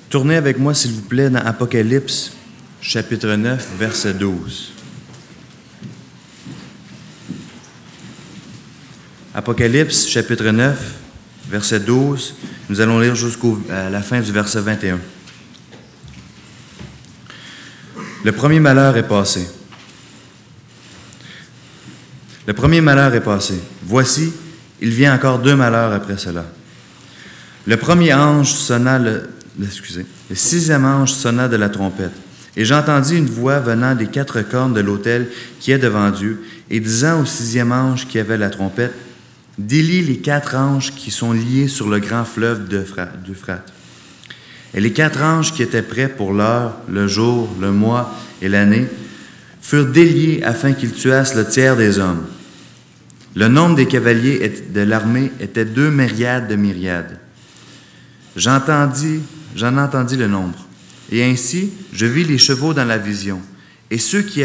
Tournez avec moi, s'il vous plaît, dans Apocalypse, chapitre 9, verset 12. Apocalypse, chapitre 9, verset 12. Nous allons lire jusqu'à la fin du verset 21. Le premier malheur est passé. Le premier malheur est passé. Voici, il vient encore 2 malheurs après cela. Le premier ange sonna le 6e ange sonna de la trompette. Et j'entendis une voix venant des 4 cornes de l'autel qui est devant Dieu, et disant au 6e ange qui avait la trompette, « Délie les 4 anges qui sont liés sur le grand fleuve d'Euphrate. » Et les 4 anges qui étaient prêts pour l'heure, le jour, le mois et l'année, furent déliés afin qu'ils tuassent le tiers des hommes. Le nombre des cavaliers de l'armée était 2 myriades de myriades. J'en entendis le nombre. Et ainsi, je vis les chevaux dans la vision. Et ceux qui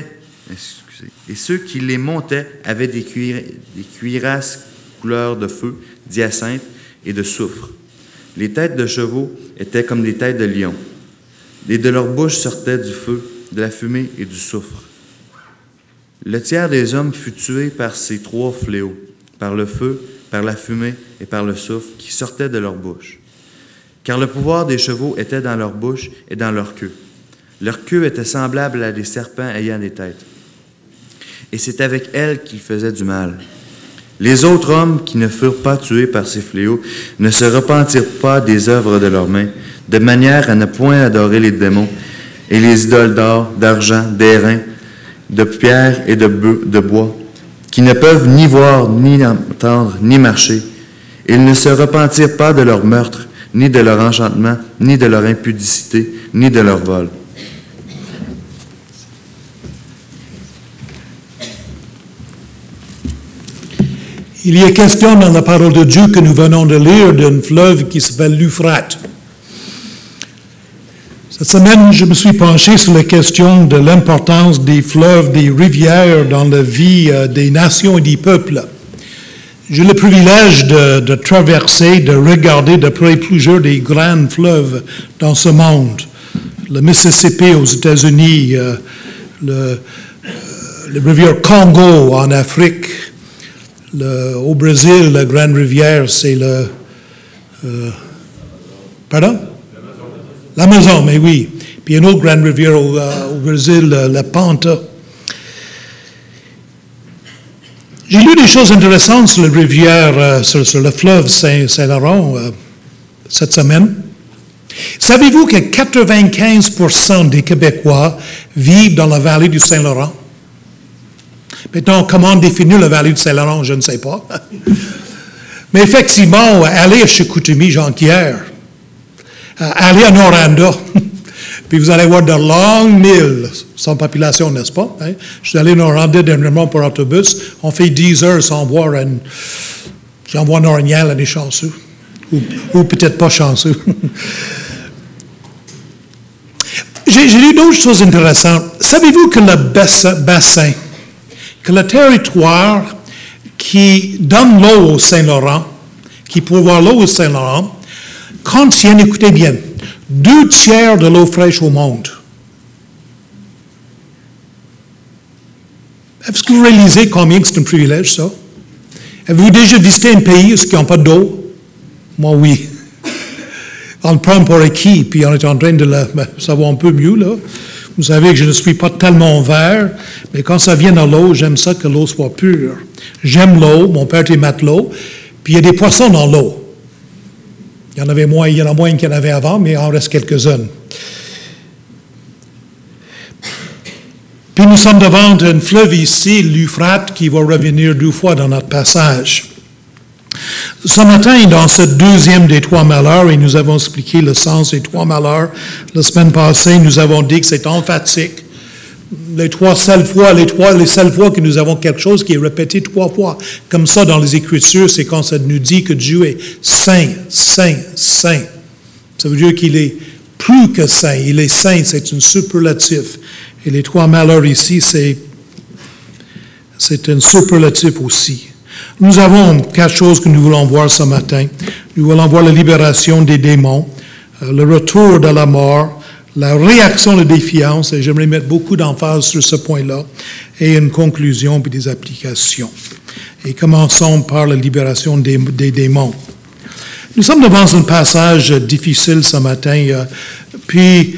les montaient avaient des cuirasses couleur de feu, d'hyacinthe et de soufre. Les têtes de chevaux étaient comme des têtes de lions. Et de leur bouche sortait du feu, de la fumée et du soufre. Le tiers des hommes fut tué par ces 3 fléaux, par le feu, par la fumée et par le soufre qui sortaient de leur bouche. Car le pouvoir des chevaux était dans leur bouche et dans leur queue. Leur queue était semblable à des serpents ayant des têtes. Et c'est avec elles qu'ils faisaient du mal. Les autres hommes qui ne furent pas tués par ces fléaux ne se repentirent pas des œuvres de leurs mains, de manière à ne point adorer les démons et les idoles d'or, d'argent, d'airain, de pierre et de bois, qui ne peuvent ni voir, ni entendre, ni marcher. Ils ne se repentirent pas de leur meurtre, ni de leur enchantement, ni de leur impudicité, ni de leur vol. Il y a question dans la parole de Dieu que nous venons de lire d'un fleuve qui s'appelle l'Euphrate. Cette semaine, je me suis penché sur la question de l'importance des fleuves, des rivières dans la vie des nations et des peuples. J'ai le privilège de traverser, de regarder de près plusieurs des grands fleuves dans ce monde. Le Mississippi aux États-Unis, le rivière Congo en Afrique, au Brésil, la grande rivière, c'est pardon? L'Amazon, mais oui. Puis une autre grande rivière au Brésil, la Panta. J'ai lu des choses intéressantes sur la rivière, sur le fleuve Saint-Laurent cette semaine. Savez-vous que 95% des Québécois vivent dans la vallée du Saint-Laurent? Maintenant, comment définir la vallée du Saint-Laurent, je ne sais pas. Mais effectivement, allez à Chicoutimi, Jonquière, allez à Noranda, puis vous allez voir de longues milles sans population, n'est-ce pas? Hein? Je suis allé à Noranda dernièrement pour autobus. On fait 10 heures sans voir j'en vois un orignal, on est chanceux. Ou peut-être pas chanceux. J'ai lu d'autres choses intéressantes. Savez-vous que le bassin, que le territoire qui donne l'eau au Saint-Laurent, qui pourvoit l'eau au Saint-Laurent, contient, écoutez bien, 2/3 de l'eau fraîche au monde. Est-ce que vous réalisez combien c'est un privilège, ça? Avez-vous déjà visité un pays où il n'y a pas d'eau? Moi, oui. On le prend pour acquis, puis on est en train de ça va un peu mieux, là. Vous savez que je ne suis pas tellement vert, mais quand ça vient dans l'eau, j'aime ça que l'eau soit pure. J'aime l'eau, mon père était matelot, puis il y a des poissons dans l'eau. Il y en a moins qu'il y en avait avant, mais il en reste quelques-uns. Puis nous sommes devant un fleuve ici, l'Euphrate, qui va revenir 2 fois dans notre passage. Ce matin, dans ce 2e des 3 malheurs, et nous avons expliqué le sens des 3 malheurs, la semaine passée, nous avons dit que c'est emphatique. Les seules fois que nous avons quelque chose qui est répété 3 fois, comme ça dans les Écritures, c'est quand ça nous dit que Dieu est saint, saint, saint. Ça veut dire qu'il est plus que saint, il est saint, c'est un superlatif. Et les 3 malheurs ici, c'est un superlatif aussi. Nous avons 4 choses que nous voulons voir ce matin. Nous voulons voir la libération des démons, le retour de la mort, la réaction de défiance, et j'aimerais mettre beaucoup d'emphase sur ce point-là, et une conclusion puis des applications. Et commençons par la libération des démons. Nous sommes devant un passage difficile ce matin, puis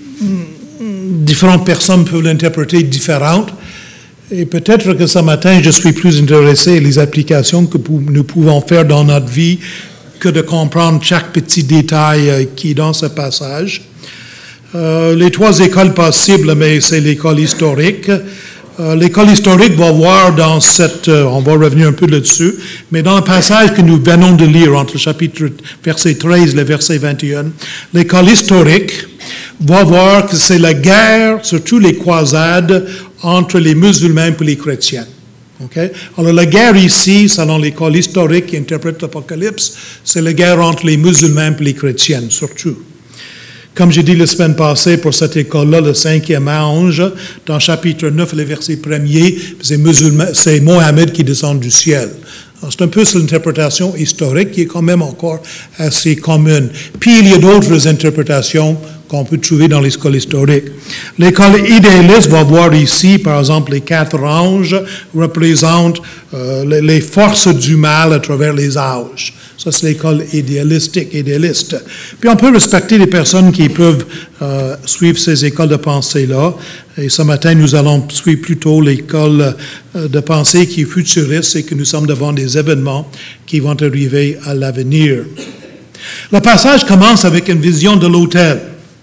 différentes personnes peuvent l'interpréter différentes. Et peut-être que ce matin, je suis plus intéressé aux applications que nous pouvons faire dans notre vie que de comprendre chaque petit détail qui est dans ce passage. Les trois écoles possibles, mais c'est l'école historique. L'école historique va voir dans on va revenir un peu là-dessus, mais dans le passage que nous venons de lire entre le chapitre verset 13 et le verset 21, l'école historique va voir que c'est la guerre, surtout les croisades, entre les musulmans et les chrétiens. Okay? Alors la guerre ici, selon l'école historique qui interprète l'Apocalypse, c'est la guerre entre les musulmans et les chrétiens, surtout. Comme j'ai dit la semaine passée pour cette école-là, le 5e ange, dans chapitre 9, le verset 1er, c'est Mohammed qui descend du ciel. C'est un peu l'interprétation historique qui est quand même encore assez commune. Puis il y a d'autres interprétations qu'on peut trouver dans l'école historique. L'école idéaliste va voir ici, par exemple, les 4 anges représentent les forces du mal à travers les âges. Ça, c'est l'école idéaliste. Puis on peut respecter les personnes qui peuvent suivre ces écoles de pensée-là. Et ce matin, nous allons suivre plutôt l'école de pensée qui est futuriste et que nous sommes devant des événements qui vont arriver à l'avenir. Le passage commence avec une vision de l'autel.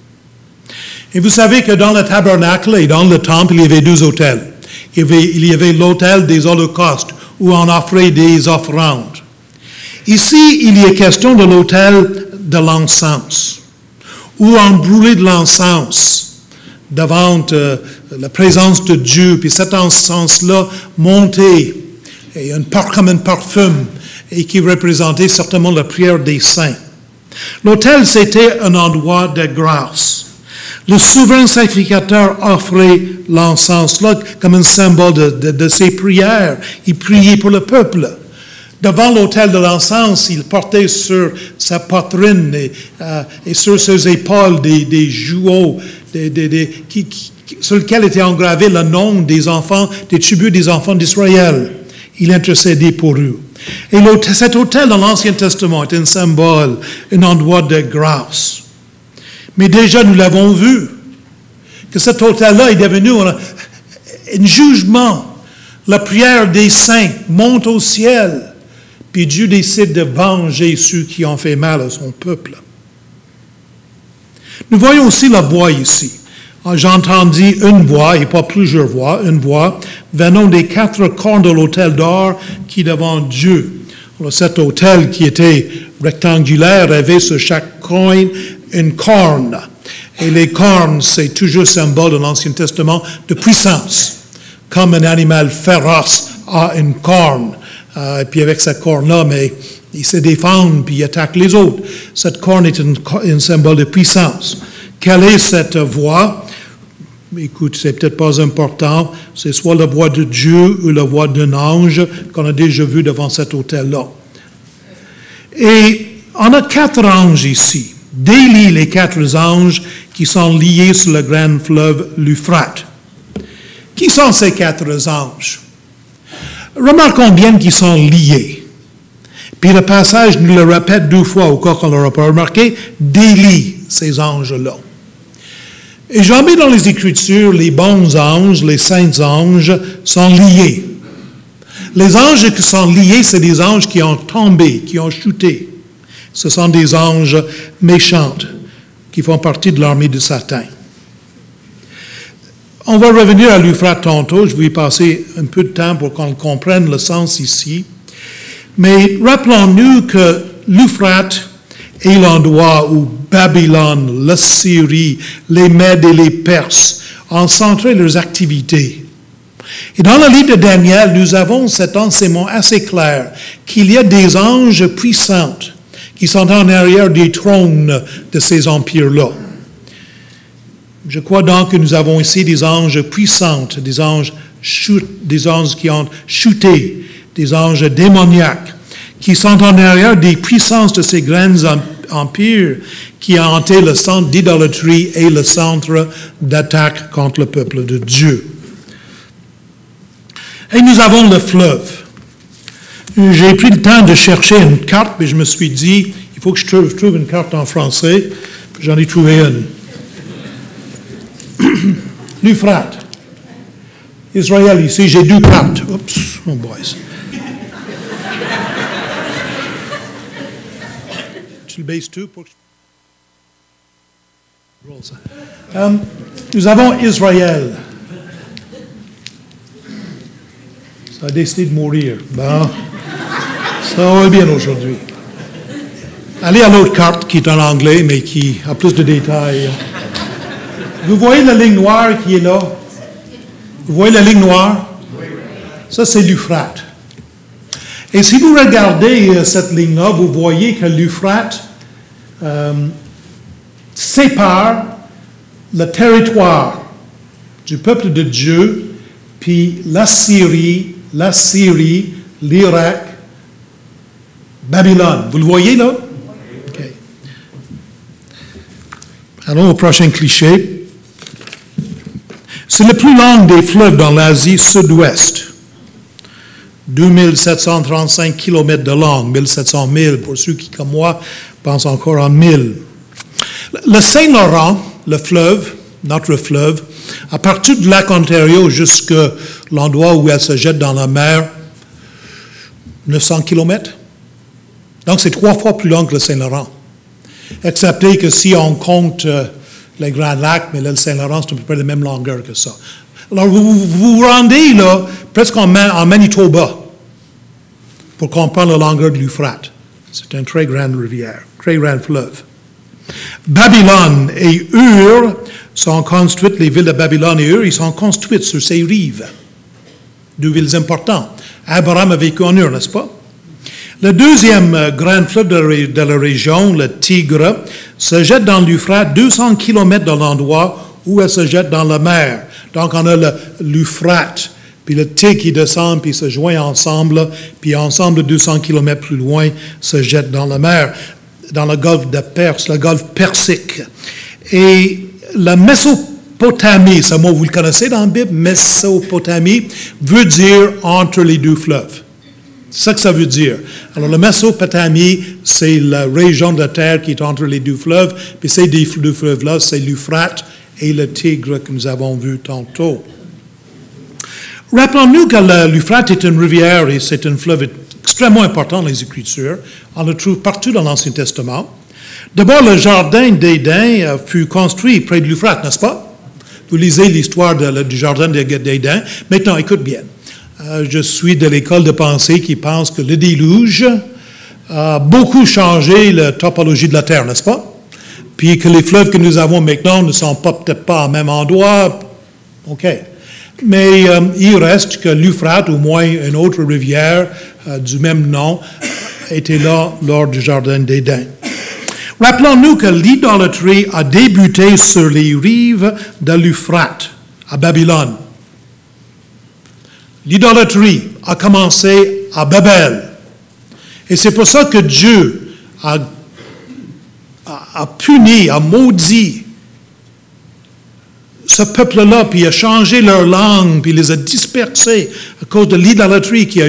Et vous savez que dans le tabernacle et dans le temple, il y avait 2 autels. Il y avait l'autel des holocaustes, où on offrait des offrandes. Ici, il y a question de l'autel de l'encens, où on brûlait de l'encens devant la présence de Dieu, puis cet encens-là montait, et comme un parfum, et qui représentait certainement la prière des saints. L'autel, c'était un endroit de grâce. Le souverain sacrificateur offrait l'encens-là comme un symbole de ses prières. Il priait pour le peuple. Devant l'autel de l'encens, il portait sur sa poitrine et sur ses épaules des jouaux sur lesquels était engravé le nom des enfants, des tribus des enfants d'Israël. Il intercédait pour eux. Et cet autel dans l'Ancien Testament est un symbole, un endroit de grâce. Mais déjà, nous l'avons vu, que cet autel-là est devenu un jugement. La prière des saints monte au ciel, puis Dieu décide de venger ceux qui ont fait mal à son peuple. Nous voyons aussi la voix ici. J'entendis une voix, et pas plusieurs voix, une voix venant des 4 cornes de l'autel d'or qui est devant Dieu. Alors, cet autel qui était rectangulaire avait sur chaque coin une corne. Et les cornes, c'est toujours symbole dans l'Ancien Testament de puissance. Comme un animal féroce a une corne. Et puis avec cette corne-là, mais il se défend puis il attaque les autres. Cette corne est un symbole de puissance. Quelle est cette voix? Écoute, c'est peut-être pas important. C'est soit la voix de Dieu ou la voix d'un ange qu'on a déjà vu devant cet autel-là. Et on a 4 anges ici. Délie les 4 anges qui sont liés sur le grand fleuve l'Euphrate. Qui sont ces 4 anges? Remarquons bien qu'ils sont liés. Puis le passage nous le répète 2 fois, au cas qu'on ne l'aura pas remarqué, délie ces anges-là. Et jamais dans les Écritures, les bons anges, les saints anges sont liés. Les anges qui sont liés, c'est des anges qui ont tombé, qui ont chuté. Ce sont des anges méchants qui font partie de l'armée de Satan. On va revenir à l'Euphrate tantôt. Je vais y passer un peu de temps pour qu'on comprenne le sens ici. Mais rappelons-nous que l'Euphrate est l'endroit où Babylone, la Syrie, les Mèdes et les Perses ont centré leurs activités. Et dans le livre de Daniel, nous avons cet enseignement assez clair qu'il y a des anges puissants qui sont en arrière des trônes de ces empires-là. Je crois donc que nous avons ici des anges puissants, des anges qui ont chuté, des anges démoniaques, qui sont en arrière des puissances de ces grands empire qui a hanté le centre d'idolâtrie et le centre d'attaque contre le peuple de Dieu. Et nous avons le fleuve. J'ai pris le temps de chercher une carte, mais je me suis dit, il faut que je trouve une carte en français. J'en ai trouvé une. L'Euphrate. Israël, ici, j'ai 2 cartes. Oups, oh boys. Tu le baisses tout pour que nous avons Israël. Ça a décidé de mourir. Bon, ça va bien aujourd'hui. Allez à l'autre carte qui est en anglais, mais qui a plus de détails. Vous voyez la ligne noire qui est là? Vous voyez la ligne noire? Ça, c'est l'Euphrate. Et si vous regardez cette ligne-là, vous voyez que l'Euphrate sépare le territoire du peuple de Dieu, puis la Syrie, l'Irak, Babylone. Vous le voyez là? OK. Allons au prochain cliché. C'est le plus long des fleuves dans l'Asie sud-ouest. 2735 km de long, 1700 milles pour ceux qui, comme moi, pensent encore en milles. Le Saint-Laurent, le fleuve, notre fleuve, à partir du lac Ontario jusqu'à l'endroit où elle se jette dans la mer, 900 km. Donc, c'est 3 fois plus long que le Saint-Laurent. Excepté que si on compte les Grands Lacs, mais là, le Saint-Laurent, c'est à peu près la même longueur que ça. Alors, vous rendez là, presque en Manitoba, pour comprendre la longueur de l'Euphrate. C'est une très grande rivière, très grand fleuve. Babylone et Ur sont construites, les villes de Babylone et Ur, ils sont construites sur ces rives. 2 villes importantes. Abraham a vécu en Ur, n'est-ce pas? Le deuxième grand fleuve de la région, le Tigre, se jette dans l'Euphrate 200 km de l'endroit où elle se jette dans la mer. Donc, on a l'Euphrate, puis le Tigre qui descend, puis se joint ensemble, puis ensemble, 200 km plus loin, se jette dans la mer, dans le golfe de Perse, le golfe Persique. Et la Mésopotamie, ce mot, vous le connaissez dans la Bible, Mésopotamie, veut dire entre les 2 fleuves. C'est ça que ça veut dire. Alors, la Mésopotamie, c'est la région de la terre qui est entre les 2 fleuves, puis ces 2 fleuves-là, c'est l'Euphrate et le Tigre que nous avons vu tantôt. Rappelons-nous que l'Euphrate est une rivière et c'est un fleuve extrêmement important dans les Écritures. On le trouve partout dans l'Ancien Testament. D'abord, le jardin d'Éden fut construit près de l'Euphrate, n'est-ce pas? Vous lisez l'histoire du jardin d'Éden. Maintenant, écoute bien. Je suis de l'école de pensée qui pense que le déluge a beaucoup changé la topologie de la Terre, n'est-ce pas? Puis que les fleuves que nous avons maintenant ne sont peut-être pas au même endroit. OK. Mais il reste que l'Euphrate, au moins une autre rivière du même nom, était là lors du jardin d'Éden. Rappelons-nous que l'idolâtrie a débuté sur les rives de l'Euphrate, à Babylone. L'idolâtrie a commencé à Babel. Et c'est pour ça que Dieu a puni, a maudit ce peuple-là, puis a changé leur langue, puis les a dispersés à cause de l'idolâtrie qui a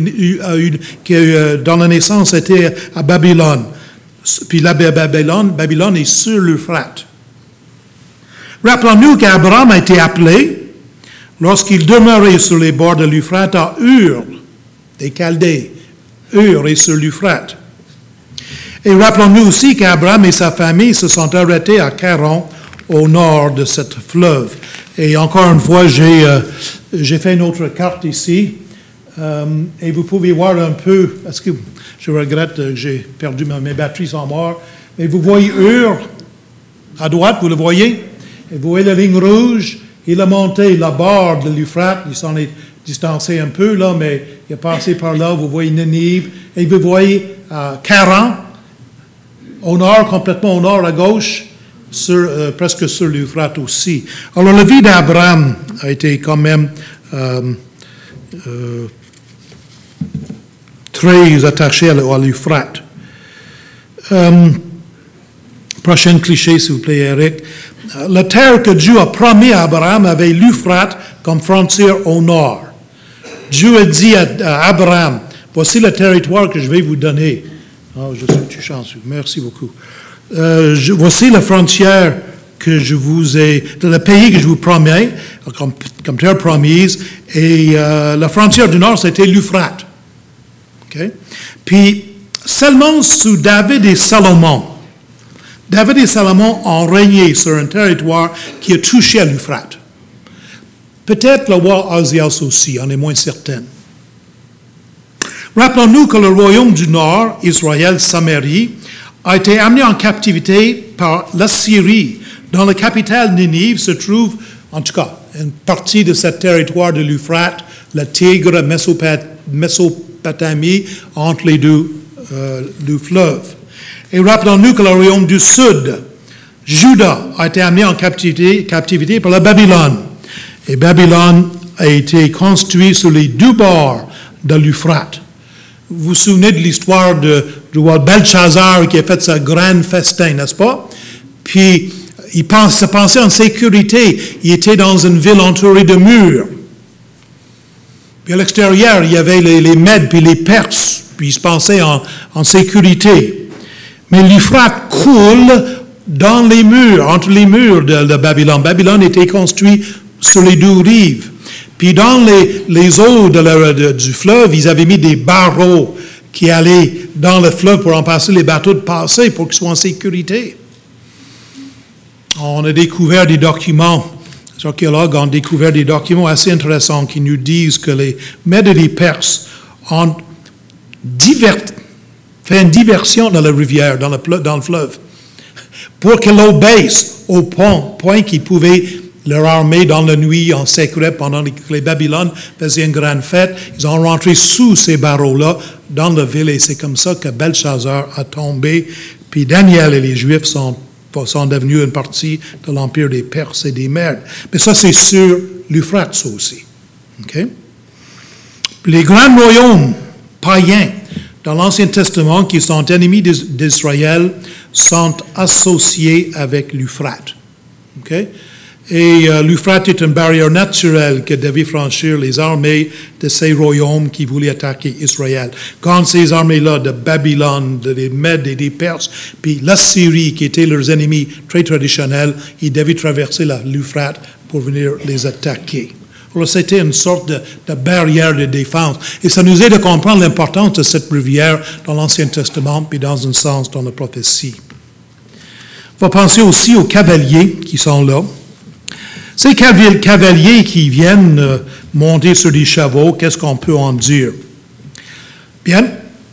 eu dans la naissance, était à Babylone. Puis là, Babylone est sur l'Euphrate. Rappelons-nous qu'Abraham a été appelé, lorsqu'il demeurait sur les bords de l'Euphrate, à Ur, des Chaldées. Ur est sur l'Euphrate. Et rappelons-nous aussi qu'Abraham et sa famille se sont arrêtés à Charan, au nord de cette fleuve. Et encore une fois, j'ai fait une autre carte ici, et vous pouvez voir un peu, parce que je regrette que j'ai perdu, mes batteries sont mortes, mais vous voyez Ur, à droite, vous le voyez, et vous voyez la ligne rouge, il a monté la barre de l'Euphrate, il s'en est distancé un peu, là, mais il est passé par là, vous voyez Ninive, et vous voyez Charan, au nord, complètement au nord, à gauche, presque sur l'Euphrate aussi. Alors, la vie d'Abraham a été quand même très attachée à l'Euphrate. Prochain cliché, s'il vous plaît, Eric. La terre que Dieu a promis à Abraham avait l'Euphrate comme frontière au nord. Dieu a dit à Abraham, voici le territoire que je vais vous donner. Oh, je suis chanceux. Merci beaucoup. Voici la frontière que je vous ai, le pays que je vous promets, comme terre promise, et la frontière du nord, c'était l'Euphrate. Okay? Puis, seulement sous David et Salomon ont régné sur un territoire qui a touché à l'Euphrate. Peut-être le roi Ozias aussi, on est moins certain. Rappelons-nous que le royaume du Nord, Israël, Samarie, a été amené en captivité par l'Assyrie, dont la capitale Ninive se trouve, en tout cas, une partie de ce territoire de l'Euphrate, le Tigre, Mésopotamie, entre les deux fleuves. Et rappelons-nous que le royaume du Sud, Juda, a été amené en captivité par la Babylone. Et Babylone a été construit sur les deux bords de l'Euphrate. Vous vous souvenez de l'histoire du roi Belshazzar qui a fait sa grande festin, n'est-ce pas? Puis, il se pensait en sécurité. Il était dans une ville entourée de murs. Puis à l'extérieur, il y avait les Mèdes puis les Perses. Puis il se pensait en sécurité. Mais l'Euphrate coule dans les murs, entre les murs de Babylone. Babylone était construit sur les deux rives. Puis dans les eaux du fleuve, ils avaient mis des barreaux qui allaient dans le fleuve pour empêcher les bateaux de passer pour qu'ils soient en sécurité. On a découvert des documents, les archéologues ont découvert des documents assez intéressants qui nous disent que les Mèdes et les Perses ont fait une diversion dans la rivière, dans le fleuve, pour que l'eau baisse au point qu'ils pouvaient leur armée dans la nuit en sécurité pendant que les Babylones faisaient une grande fête. Ils ont rentré sous ces barreaux-là dans la ville et c'est comme ça que Belshazzar a tombé. Puis Daniel et les Juifs sont devenus une partie de l'empire des Perses et des Mèdes. Mais ça, c'est sur l'Euphrate, ça aussi. Okay? Les grands royaumes païens dans l'Ancien Testament qui sont ennemis d'Israël sont associés avec l'Euphrate. Okay? Et l'Euphrate est une barrière naturelle que devaient franchir les armées de ces royaumes qui voulaient attaquer Israël. Quand ces armées-là de Babylone, des Mèdes et des Perses, puis l'Assyrie, qui étaient leurs ennemis très traditionnels, ils devaient traverser l'Euphrate pour venir les attaquer. Alors, c'était une sorte de barrière de défense. Et ça nous aide à comprendre l'importance de cette rivière dans l'Ancien Testament, puis dans un sens dans la prophétie. On va penser aussi aux cavaliers qui sont là. Ces cavaliers qui viennent monter sur des chevaux, qu'est-ce qu'on peut en dire? Bien.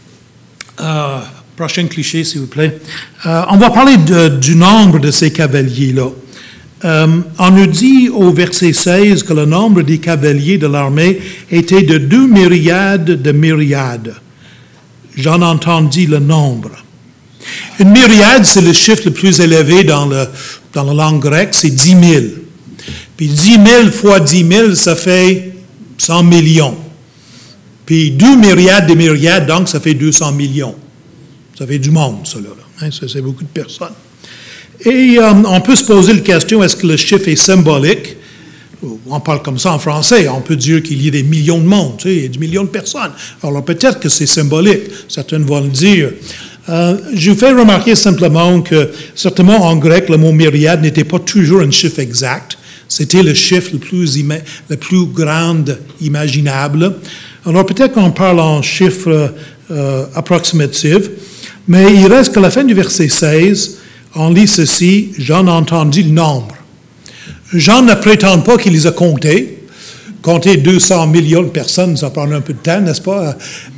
Prochain cliché, s'il vous plaît. On va parler du nombre de ces cavaliers-là. On nous dit au verset 16 que le nombre des cavaliers de l'armée était de 2 myriades de myriades. J'en entendis le nombre. Une myriade, c'est le chiffre le plus élevé dans la langue grecque, c'est 10 000. Puis 10 000 fois 10 000, ça fait 100 millions. Puis 2 myriades de myriades, donc ça fait 200 millions. Ça fait du monde, ça, là. Hein, ça, c'est beaucoup de personnes. Et on peut se poser la question, est-ce que le chiffre est symbolique? On parle comme ça en français. On peut dire qu'il y a des millions de monde, tu sais, il y a des millions de personnes. Alors peut-être que c'est symbolique. Certains vont le dire. Je vous fais remarquer simplement que, certainement en grec, le mot myriade n'était pas toujours un chiffre exact. C'était le chiffre le plus grand imaginable. Alors peut-être qu'on parle en chiffres approximatifs, mais il reste qu'à la fin du verset 16, on lit ceci, Jean a entendu le nombre. Jean ne prétend pas qu'il les a comptés. Compter 200 millions de personnes, ça prend un peu de temps, n'est-ce pas?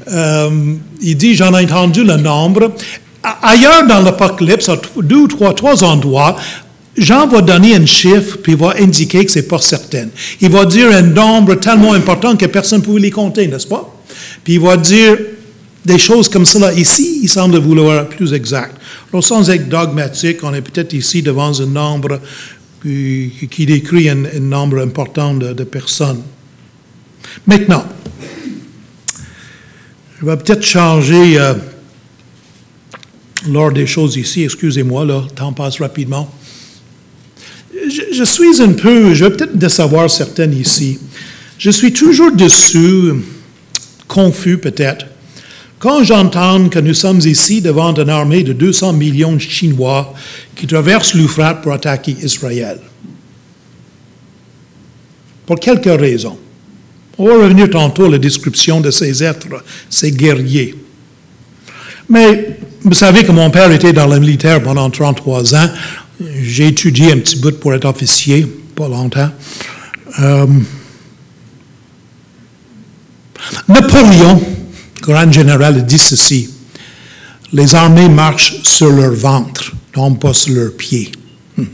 Il dit, j'en ai entendu le nombre. Ailleurs dans l'Apocalypse, à trois endroits, Jean va donner un chiffre, puis il va indiquer que ce n'est pas certain. Il va dire un nombre tellement important que personne ne pouvait les compter, n'est-ce pas? Puis il va dire des choses comme cela. Ici, il semble vouloir être plus exact. Alors, sans être dogmatique, on est peut-être ici devant un nombre qui décrit un nombre important de personnes. Maintenant, je vais peut-être changer l'ordre des choses ici, excusez-moi, là, le temps passe rapidement. Je suis un peu, je vais peut-être décevoir certaines ici. Je suis toujours déçu, confus peut-être, quand j'entends que nous sommes ici devant une armée de 200 millions de Chinois qui traversent l'Euphrate pour attaquer Israël. Pour quelques raisons. On va revenir tantôt à la description de ces êtres, ces guerriers. Mais vous savez que mon père était dans le militaire pendant 33 ans. J'ai étudié un petit bout pour être officier, pas longtemps. Napoléon, grand général, dit ceci: les armées marchent sur leur ventre, non pas sur leurs pieds. Il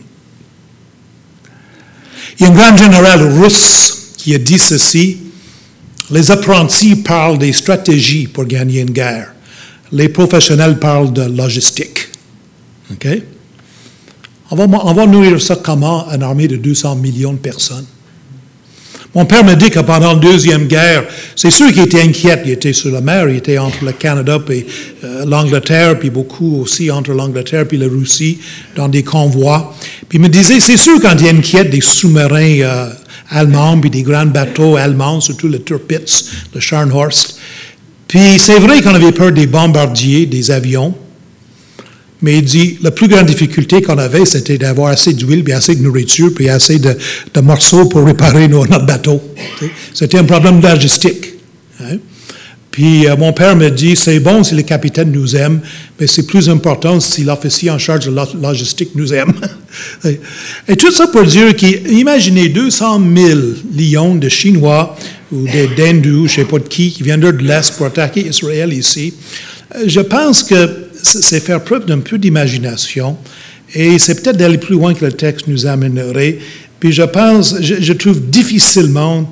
y a un grand général russe qui a dit ceci: les apprentis parlent des stratégies pour gagner une guerre. Les professionnels parlent de logistique. OK? On va nourrir ça comment, une armée de 200 millions de personnes? Mon père me dit que pendant la Deuxième Guerre, c'est sûr qu'il était inquiet. Il était sur la mer, il était entre le Canada et l'Angleterre, puis beaucoup aussi entre l'Angleterre et la Russie, dans des convois. Puis il me disait, c'est sûr quand il est inquiet des sous-marins allemands, puis des grands bateaux allemands, surtout le Tirpitz, le Scharnhorst. Puis c'est vrai qu'on avait peur des bombardiers, des avions. Mais il dit, la plus grande difficulté qu'on avait, c'était d'avoir assez d'huile, puis assez de nourriture, puis assez de morceaux pour réparer notre bateau. C'était un problème logistique. Hein? Puis mon père me dit, c'est bon si le capitaine nous aime, mais c'est plus important si l'officier en charge de la logistique nous aime. Et tout ça pour dire qu'imaginez 200 000 lions de Chinois ou d'Hindous, je ne sais pas de qui viennent de l'Est pour attaquer Israël ici. Je pense que c'est faire preuve d'un peu d'imagination et c'est peut-être d'aller plus loin que le texte nous amènerait. Puis je pense, je trouve difficilement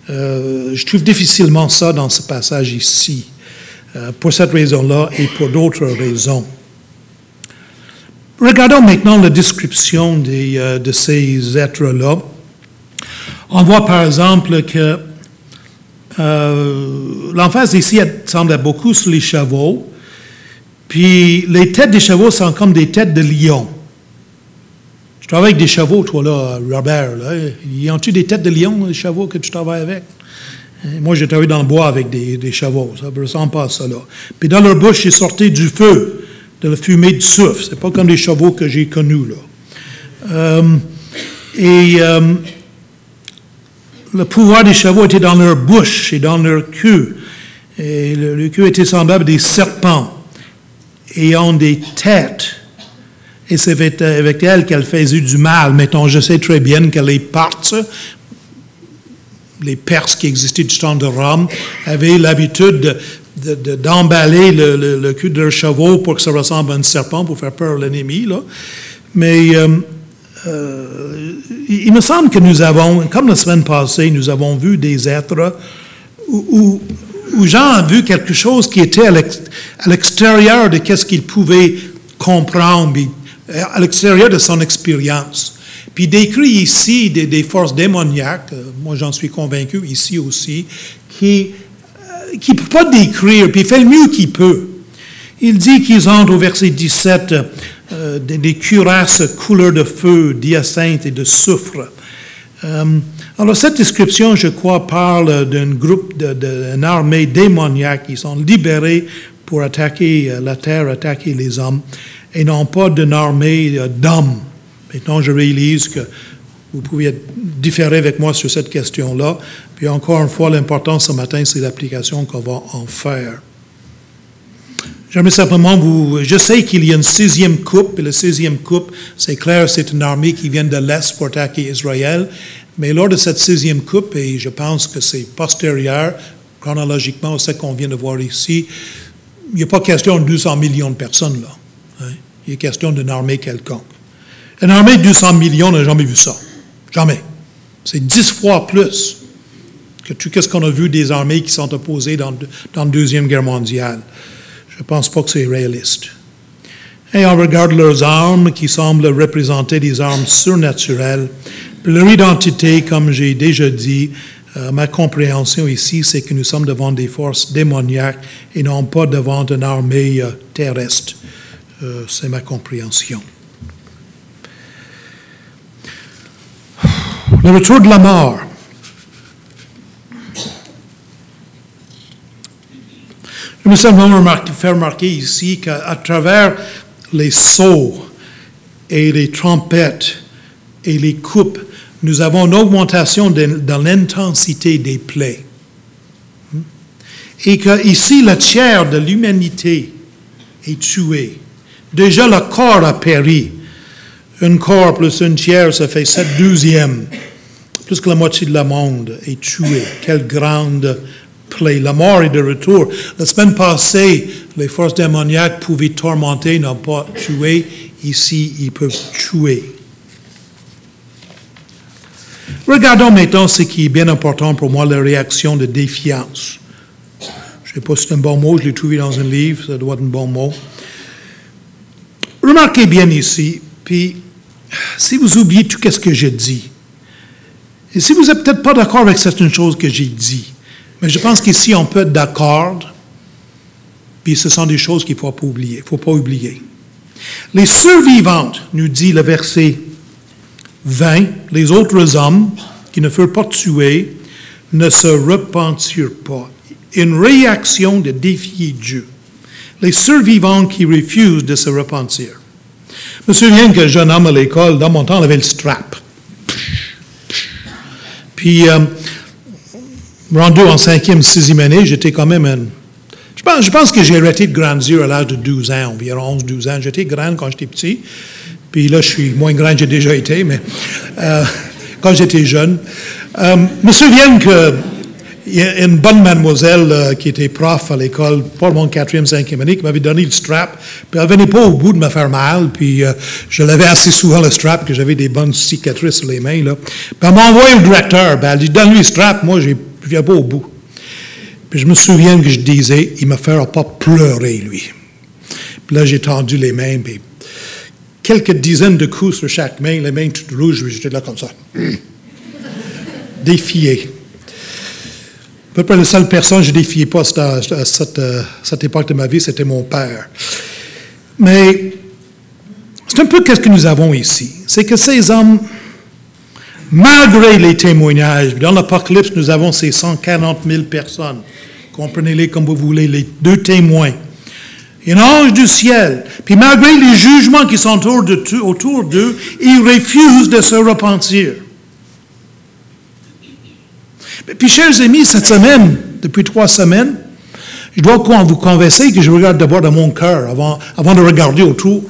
ça dans ce passage ici, pour cette raison-là et pour d'autres raisons. Regardons maintenant la description de ces êtres-là. On voit par exemple que l'emphase ici semble beaucoup sur les chevaux. Puis les têtes des chevaux sont comme des têtes de lions. Tu travailles avec des chevaux, toi, là, Robert. Là. Y ont-tu des têtes de lions, les chevaux que tu travailles avec? Moi, j'ai travaillé dans le bois avec des chevaux. Ça ne ressemble pas à ça, là. Puis dans leur bouche, il sortait du feu, de la fumée du soufre. C'est pas comme les chevaux que j'ai connus, là. Le pouvoir des chevaux était dans leur bouche et dans leur queue. Et le queue était semblable à des serpents. Ayant des têtes, et c'est avec elles qu'elle faisait du mal. Maintenant, je sais très bien que les Parthes, les Perses qui existaient du temps de Rome, avaient l'habitude d'emballer le cul de leurs chevaux pour que ça ressemble à un serpent, pour faire peur à l'ennemi, là. Mais il me semble que nous avons, comme la semaine passée, nous avons vu des êtres où Jean a vu quelque chose qui était à l'extérieur de ce qu'il pouvait comprendre, à l'extérieur de son expérience. Puis il décrit ici des forces démoniaques, moi j'en suis convaincu ici aussi, qui ne peut pas décrire, puis il fait le mieux qu'il peut. Il dit qu'ils ont, au verset 17, des cuirasses couleur de feu, d'hyacinthe et de soufre. Alors, cette description, je crois, parle d'un groupe, d'une armée démoniaque qui sont libérés pour attaquer la terre, attaquer les hommes, et non pas d'une armée d'hommes. Maintenant, je réalise que vous pouvez différer avec moi sur cette question-là. Puis encore une fois, l'important ce matin, c'est l'application qu'on va en faire. J'aimerais simplement je sais qu'il y a une 6e coupe, et la 6e coupe, c'est clair, c'est une armée qui vient de l'Est pour attaquer Israël, mais lors de cette 6e coupe, et je pense que c'est postérieur, chronologiquement, à ce qu'on vient de voir ici, il n'y a pas question de 200 millions de personnes, là. Hein? Il est question d'une armée quelconque. Une armée de 200 millions, on n'a jamais vu ça. Jamais. C'est 10 fois plus que tout ce qu'on a vu des armées qui sont opposées dans la Deuxième Guerre mondiale. Je ne pense pas que c'est réaliste. Et on regarde leurs armes qui semblent représenter des armes surnaturelles. Leur identité, comme j'ai déjà dit, ma compréhension ici, c'est que nous sommes devant des forces démoniaques et non pas devant une armée terrestre. C'est ma compréhension. Le retour de la mort. Je me simplement faire remarquer ici qu'à travers les sceaux et les trompettes et les coupes, nous avons une augmentation dans l'intensité des plaies. Et qu'ici, le tiers de l'humanité est tué. Déjà, le corps a péri. Un corps plus un tiers, ça fait 7/12. Plus que la moitié de le monde est tué. Quelle grande plaie. La mort est de retour. La semaine passée, les forces démoniaques pouvaient tourmenter, non pas tuer. Ici, ils peuvent tuer. Regardons maintenant ce qui est bien important pour moi, la réaction de défiance. Je ne sais pas si c'est un bon mot, je l'ai trouvé dans un livre, ça doit être un bon mot. Remarquez bien ici, puis si vous oubliez tout ce que je dis, et si vous n'êtes peut-être pas d'accord avec certaines choses que j'ai dit, mais je pense qu'ici on peut être d'accord, puis ce sont des choses qu'il ne faut pas oublier. Les survivantes, nous dit le verset 20, les autres hommes qui ne furent pas tués ne se repentirent pas. Une réaction de défier Dieu. Les survivants qui refusent de se repentir. Je me souviens que jeune homme à l'école, dans mon temps, on avait le strap. Puis, rendu en 5e, 6e année, j'étais quand même je pense que j'ai arrêté de grandir à l'âge de 12 ans, environ 11-12 ans. J'étais grand quand j'étais petit. Puis là, je suis moins grand que j'ai déjà été, mais quand j'étais jeune. Je me souviens qu'il y a une bonne mademoiselle qui était prof à l'école, pour mon 4e, 5e année, qui m'avait donné le strap. Puis elle ne venait pas au bout de me faire mal. Puis je l'avais assez souvent, le strap, que j'avais des bonnes cicatrices sur les mains. Là. Puis elle m'a envoyé au directeur. Ben, elle dit, donne-lui le strap, moi, je ne viens pas au bout. Puis je me souviens que je disais, il ne me fera pas pleurer, lui. Puis là, j'ai tendu les mains, puis quelques dizaines de coups sur chaque main, les mains toutes rouges, j'étais là comme ça. Défié. À peu près la seule personne que je ne défiais pas à cette époque de ma vie, c'était mon père. Mais c'est un peu ce que nous avons ici. C'est que ces hommes, malgré les témoignages, dans l'Apocalypse, nous avons ces 140 000 personnes. Comprenez-les comme vous voulez, les 2 témoins. Un ange du ciel. Puis malgré les jugements qui sont autour d'eux, ils refusent de se repentir. Puis, chers amis, cette semaine, depuis 3 semaines, je dois vous converser que je regarde d'abord dans mon cœur avant de regarder autour.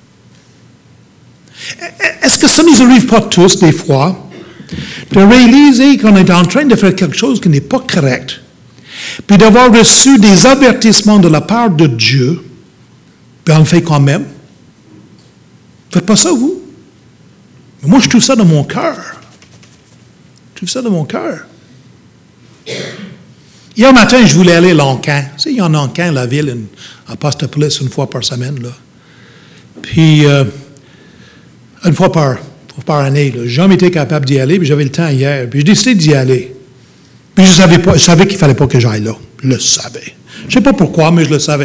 Est-ce que ça ne nous arrive pas tous, des fois, de réaliser qu'on est en train de faire quelque chose qui n'est pas correct, puis d'avoir reçu des avertissements de la part de Dieu, puis on le fait quand même? Faites pas ça, vous? Mais moi, je trouve ça dans mon cœur. Je trouve ça dans mon cœur. Hier matin, je voulais aller à Lancan. Tu sais, il y a en Lancan, la ville, à Postopolis, une fois par semaine, là. Puis, une fois par année, là. J'ai jamais été capable d'y aller, puis j'avais le temps hier. Puis j'ai décidé d'y aller. Puis je savais qu'il ne fallait pas que j'aille là. Je le savais. Je ne sais pas pourquoi, mais je le savais.